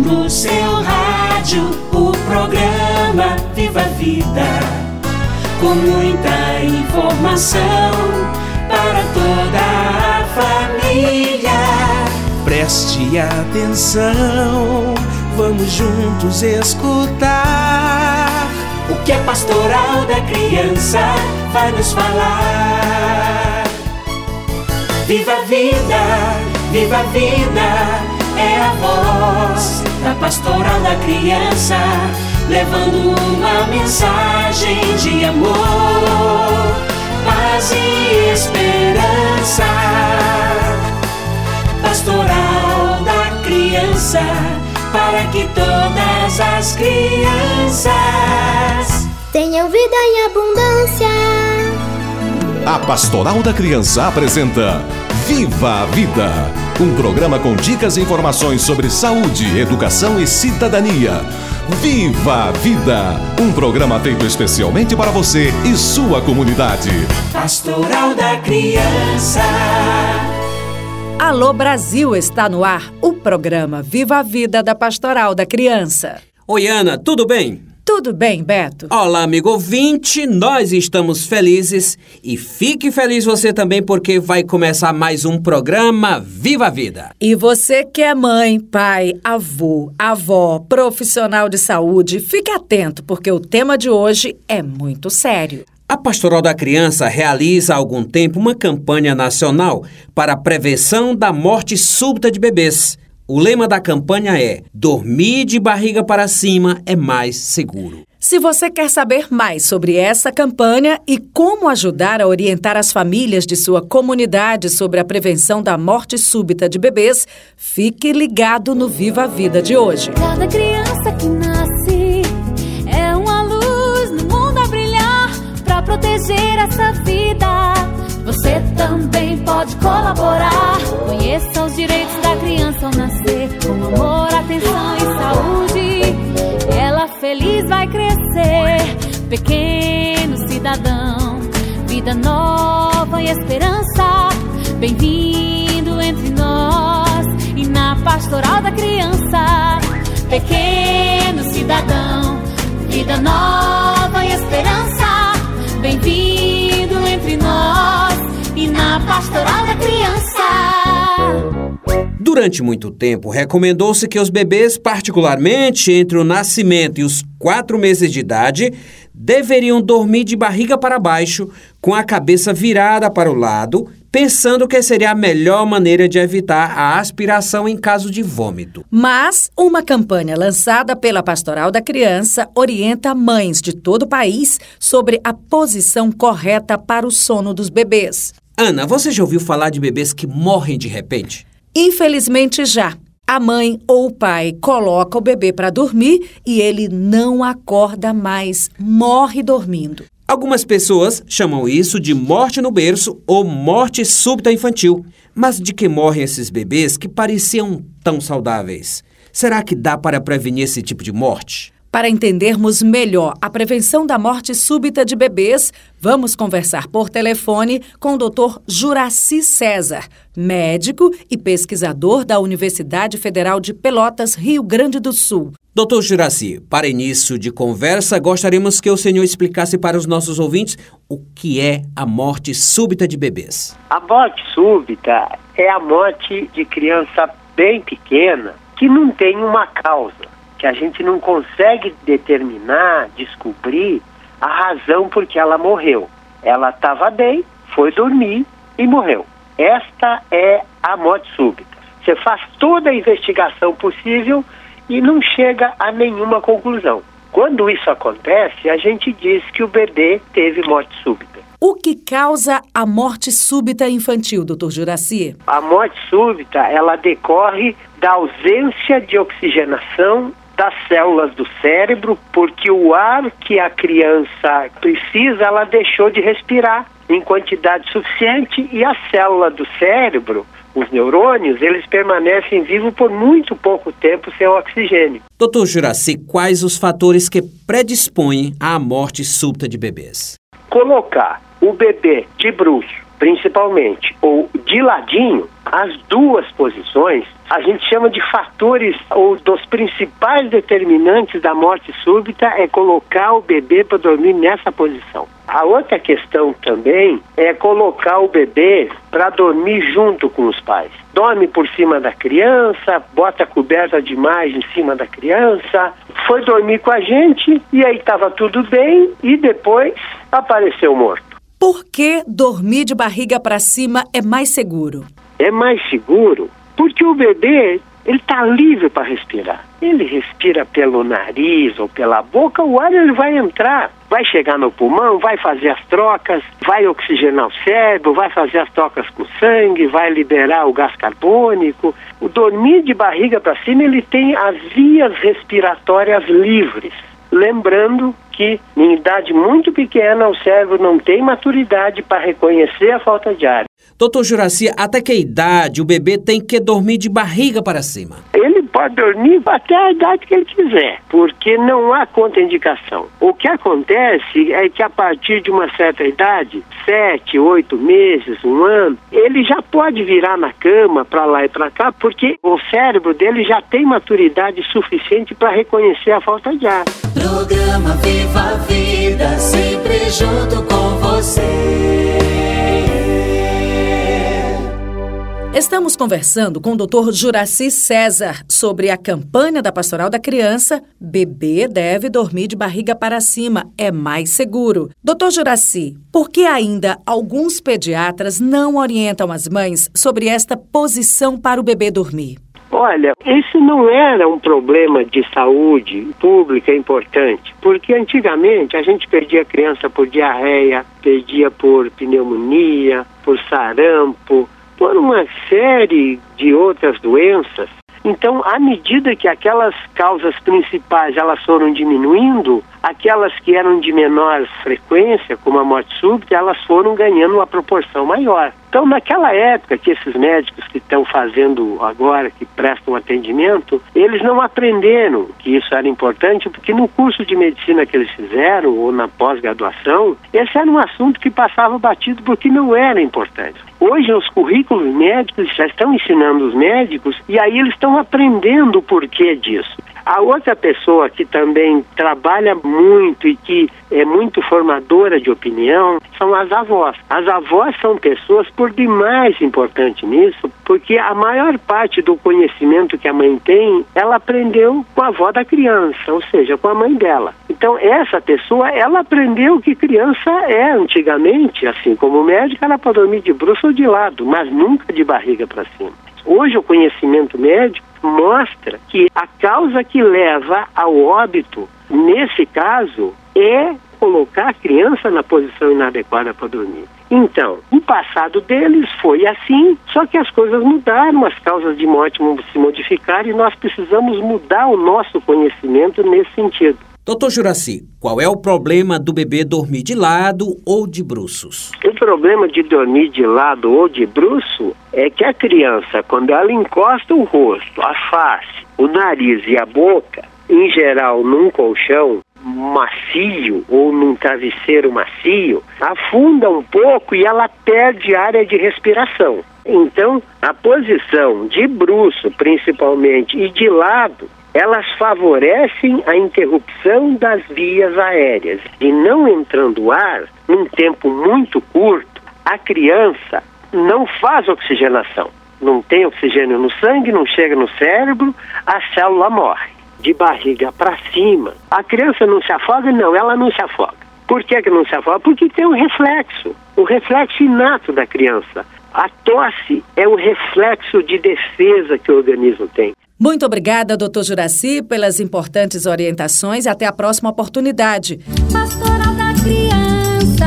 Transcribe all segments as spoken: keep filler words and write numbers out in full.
no seu rádio o programa Viva a Vida, com muita informação para toda a família. Preste atenção, vamos juntos escutar o que a Pastoral da Criança vai nos falar. Viva a vida, viva a vida, é a voz da Pastoral da Criança, levando uma mensagem de amor, paz e esperança. Pastoral da Criança, para que todas as crianças tenham vida em abundância. A Pastoral da Criança apresenta Viva a Vida, um programa com dicas e informações sobre saúde, educação e cidadania. Viva a Vida, um programa feito especialmente para você e sua comunidade. Pastoral da Criança. Alô Brasil, está no ar o programa Viva a Vida da Pastoral da Criança. Oi Ana, tudo bem? Tudo bem, Beto? Olá, amigo ouvinte, nós estamos felizes e fique feliz você também porque vai começar mais um programa Viva a Vida. E você que é mãe, pai, avô, avó, profissional de saúde, fique atento porque o tema de hoje é muito sério. A Pastoral da Criança realiza há algum tempo uma campanha nacional para a prevenção da morte súbita de bebês. O lema da campanha é: dormir de barriga para cima é mais seguro. Se você quer saber mais sobre essa campanha e como ajudar a orientar as famílias de sua comunidade sobre a prevenção da morte súbita de bebês, fique ligado no Viva a Vida de hoje. Cada criança que nasce é uma luz no mundo a brilhar para proteger essa vida. Você também pode colaborar. Conheça os direitos da criança ao nascer, com amor, atenção e saúde. Ela feliz vai crescer, pequeno cidadão. Vida nova e esperança, bem-vindo entre nós. E na Pastoral da Criança, pequeno cidadão. Vida nova e esperança, bem-vindo entre nós. E na Pastoral da Criança. Durante muito tempo, recomendou-se que os bebês, particularmente entre o nascimento e os quatro meses de idade, deveriam dormir de barriga para baixo, com a cabeça virada para o lado, pensando que seria a melhor maneira de evitar a aspiração em caso de vômito. Mas uma campanha lançada pela Pastoral da Criança orienta mães de todo o país sobre a posição correta para o sono dos bebês. Ana, você já ouviu falar de bebês que morrem de repente? Infelizmente já. A mãe ou o pai coloca o bebê para dormir e ele não acorda mais, morre dormindo. Algumas pessoas chamam isso de morte no berço ou morte súbita infantil. Mas de que morrem esses bebês que pareciam tão saudáveis? Será que dá para prevenir esse tipo de morte? Para entendermos melhor a prevenção da morte súbita de bebês, vamos conversar por telefone com o doutor Juraci César, médico e pesquisador da Universidade Federal de Pelotas, Rio Grande do Sul. doutor Juraci, para início de conversa, gostaríamos que o senhor explicasse para os nossos ouvintes o que é a morte súbita de bebês. A morte súbita é a morte de criança bem pequena que não tem uma causa, que a gente não consegue determinar, descobrir a razão por que ela morreu. Ela estava bem, foi dormir e morreu. Esta é a morte súbita. Você faz toda a investigação possível e não chega a nenhuma conclusão. Quando isso acontece, a gente diz que o bebê teve morte súbita. O que causa a morte súbita infantil, doutor Juraci? A morte súbita, ela decorre da ausência de oxigenação das células do cérebro, porque o ar que a criança precisa, ela deixou de respirar em quantidade suficiente e a célula do cérebro, os neurônios, eles permanecem vivos por muito pouco tempo sem oxigênio. doutor Juraci, quais os fatores que predispõem à morte súbita de bebês? Colocar o bebê de bruço principalmente, ou de ladinho, as duas posições, a gente chama de fatores, ou dos principais determinantes da morte súbita é colocar o bebê para dormir nessa posição. A outra questão também é colocar o bebê para dormir junto com os pais. Dorme por cima da criança, bota a coberta demais em cima da criança, foi dormir com a gente e aí estava tudo bem e depois apareceu morto. Por que dormir de barriga para cima é mais seguro? É mais seguro porque o bebê, ele está livre para respirar. Ele respira pelo nariz ou pela boca, o ar ele vai entrar. Vai chegar no pulmão, vai fazer as trocas, vai oxigenar o cérebro, vai fazer as trocas com o sangue, vai liberar o gás carbônico. O dormir de barriga para cima, ele tem as vias respiratórias livres. Lembrando que, em idade muito pequena, o cérebro não tem maturidade para reconhecer a falta de ar. Doutor Juraci, até que idade o bebê tem que dormir de barriga para cima? Ele pode dormir até a idade que ele quiser, porque não há contraindicação. O que acontece é que a partir de uma certa idade, sete, oito meses, um ano, ele já pode virar na cama para lá e para cá, porque o cérebro dele já tem maturidade suficiente para reconhecer a falta de ar. Programa Viva a Vida, sempre junto com você. Estamos conversando com o doutor Juraci César sobre a campanha da Pastoral da Criança Bebê deve dormir de barriga para cima, é mais seguro. doutor Juraci, por que ainda alguns pediatras não orientam as mães sobre esta posição para o bebê dormir? Olha, esse não era um problema de saúde pública importante, porque antigamente a gente perdia criança por diarreia, perdia por pneumonia, por sarampo, por uma série de outras doenças. Então, à medida que aquelas causas principais elas foram diminuindo, aquelas que eram de menor frequência, como a morte súbita, elas foram ganhando uma proporção maior. Então, naquela época que esses médicos que estão fazendo agora, que prestam atendimento, eles não aprenderam que isso era importante, porque no curso de medicina que eles fizeram, ou na pós-graduação, esse era um assunto que passava batido porque não era importante. Hoje, os currículos médicos já estão ensinando os médicos e aí eles estão aprendendo o porquê disso. A outra pessoa que também trabalha muito e que é muito formadora de opinião são as avós. As avós são pessoas por demais importantes nisso, porque a maior parte do conhecimento que a mãe tem, ela aprendeu com a avó da criança, ou seja, com a mãe dela. Então, essa pessoa, ela aprendeu que criança é antigamente, assim como médica, ela pode dormir de bruço ou de lado, mas nunca de barriga para cima. Hoje o conhecimento médico mostra que a causa que leva ao óbito, nesse caso, é colocar a criança na posição inadequada para dormir. Então, o passado deles foi assim, só que as coisas mudaram, as causas de morte se modificaram e nós precisamos mudar o nosso conhecimento nesse sentido. doutor Juraci, qual é o problema do bebê dormir de lado ou de bruços? O problema de dormir de lado ou de bruço é que a criança, quando ela encosta o rosto, a face, o nariz e a boca, em geral num colchão macio ou num travesseiro macio, afunda um pouco e ela perde área de respiração. Então, a posição de bruço, principalmente, e de lado, elas favorecem a interrupção das vias aéreas. E não entrando ar, num tempo muito curto, a criança não faz oxigenação. Não tem oxigênio no sangue, não chega no cérebro, a célula morre. De barriga para cima, a criança não se afoga? Não, ela não se afoga. Por que que não se afoga? Porque tem um reflexo, o reflexo inato da criança. A tosse é o reflexo de defesa que o organismo tem. Muito obrigada, doutor Juraci, pelas importantes orientações. Até a próxima oportunidade. Pastoral da Criança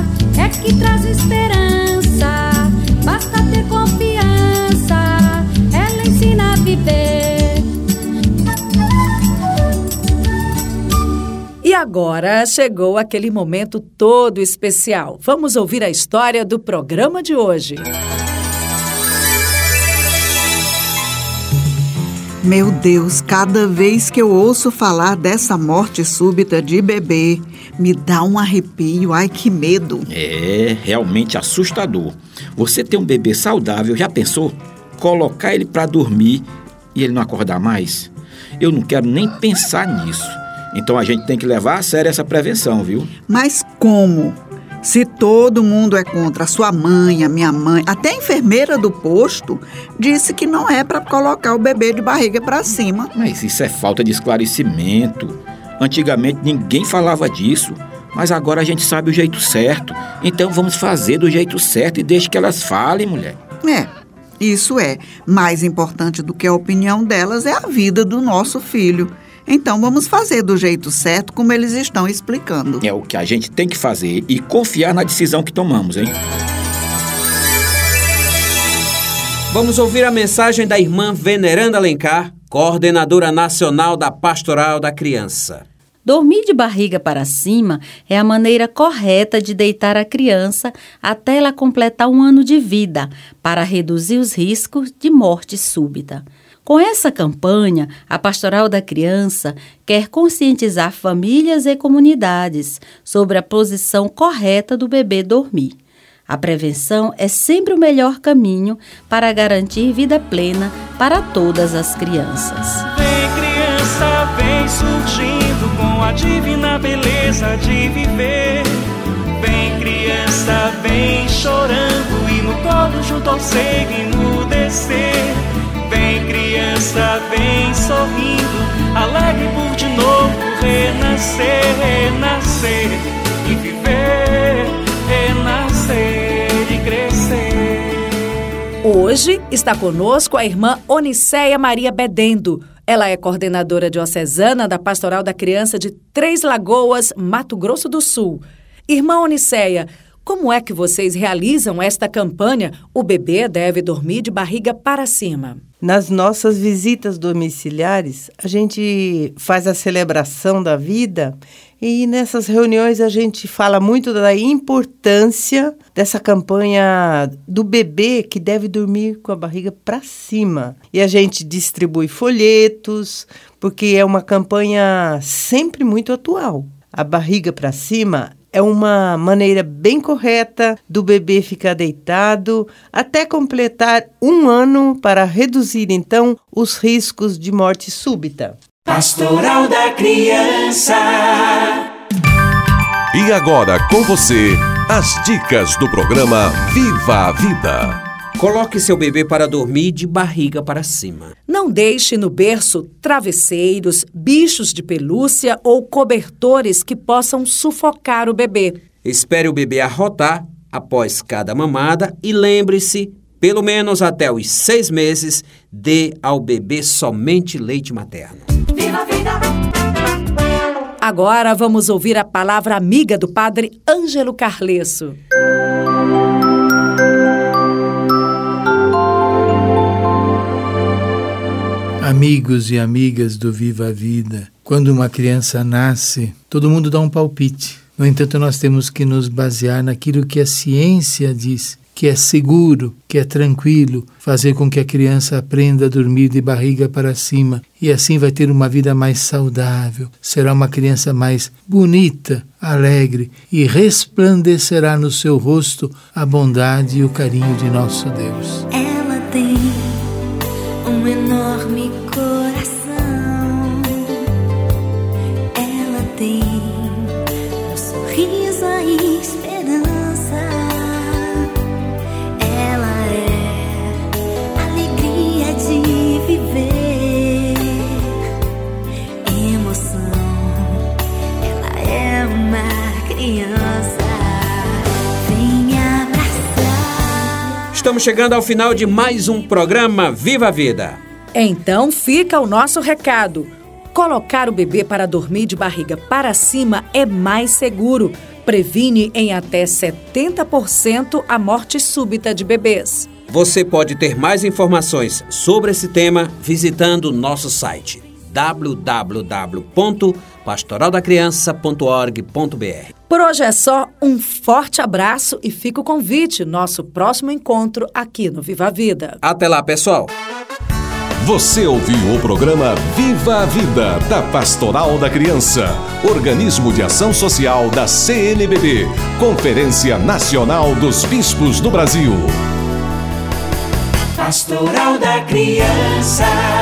é que traz esperança. Basta ter confiança, ela ensina a viver. E agora chegou aquele momento todo especial. Vamos ouvir a história do programa de hoje. Meu Deus, cada vez que eu ouço falar dessa morte súbita de bebê, Me dá um arrepio, ai que medo. É, realmente assustador. Você ter um bebê saudável, já pensou? Colocar ele para dormir e ele não acordar mais? Eu não quero nem pensar nisso. Então a gente tem que levar a sério essa prevenção, viu? Mas como? Se todo mundo é contra, a sua mãe, a minha mãe, até a enfermeira do posto disse que não é para colocar o bebê de barriga para cima. Mas isso é falta de esclarecimento. Antigamente ninguém falava disso, mas agora a gente sabe o jeito certo. Então vamos fazer do jeito certo e deixe que elas falem, mulher. É, isso é. Mais importante do que a opinião delas é a vida do nosso filho. Então vamos fazer do jeito certo, como eles estão explicando. É o que a gente tem que fazer e confiar na decisão que tomamos, hein? Vamos ouvir a mensagem da irmã Veneranda Alencar, coordenadora nacional da Pastoral da Criança. Dormir de barriga para cima é a maneira correta de deitar a criança até ela completar um ano de vida, para reduzir os riscos de morte súbita. Com essa campanha, a Pastoral da Criança quer conscientizar famílias e comunidades sobre a posição correta do bebê dormir. A prevenção é sempre o melhor caminho para garantir vida plena para todas as crianças. Vem, criança, vem surgindo com a divina beleza de viver. Vem, criança, vem chorando e no colo junto ao seio emudecer. Vem, criança, vem sorrindo, alegre por de novo renascer, renascer e viver, renascer e crescer. Hoje está conosco a irmã Onicéia Maria Bedendo. Ela é coordenadora diocesana da Pastoral da Criança de Três Lagoas, Mato Grosso do Sul. Irmã Onicéia, como é que vocês realizam esta campanha O Bebê Deve Dormir de Barriga para Cima? Nas nossas visitas domiciliares, a gente faz a celebração da vida e nessas reuniões a gente fala muito da importância dessa campanha do bebê que deve dormir com a barriga para cima. E a gente distribui folhetos, porque é uma campanha sempre muito atual. A barriga para cima é uma maneira bem correta do bebê ficar deitado até completar um ano para reduzir, então, os riscos de morte súbita. Pastoral da Criança. E agora, com você, as dicas do programa Viva a Vida. Coloque seu bebê para dormir de barriga para cima. Não deixe no berço travesseiros, bichos de pelúcia ou cobertores que possam sufocar o bebê. Espere o bebê arrotar após cada mamada e lembre-se, pelo menos até os seis meses, dê ao bebê somente leite materno. Viva a vida! Agora vamos ouvir a palavra amiga do padre Ângelo Carlesso. Amigos e amigas do Viva a Vida, quando uma criança nasce, todo mundo dá um palpite. No entanto, nós temos que nos basear naquilo que a ciência diz, que é seguro, que é tranquilo, fazer com que a criança aprenda a dormir de barriga para cima e assim vai ter uma vida mais saudável, será uma criança mais bonita, alegre e resplandecerá no seu rosto a bondade e o carinho de nosso Deus. Ela tem um enorme coração, ela tem no sorriso a esperança, ela é a alegria de viver, emoção, ela é uma criança, vem abraçar. Estamos chegando ao final de mais um programa Viva a Vida. Então fica o nosso recado. Colocar o bebê para dormir de barriga para cima é mais seguro. Previne em até setenta por cento a morte súbita de bebês. Você pode ter mais informações sobre esse tema visitando o nosso site w w w ponto pastoral da criança ponto org ponto b r. Por hoje é só, um forte abraço e fica o convite, nosso próximo encontro aqui no Viva a Vida. Até lá, pessoal! Você ouviu o programa Viva a Vida, da Pastoral da Criança, organismo de ação social da C N B B, Conferência Nacional dos Bispos do Brasil. Pastoral da Criança.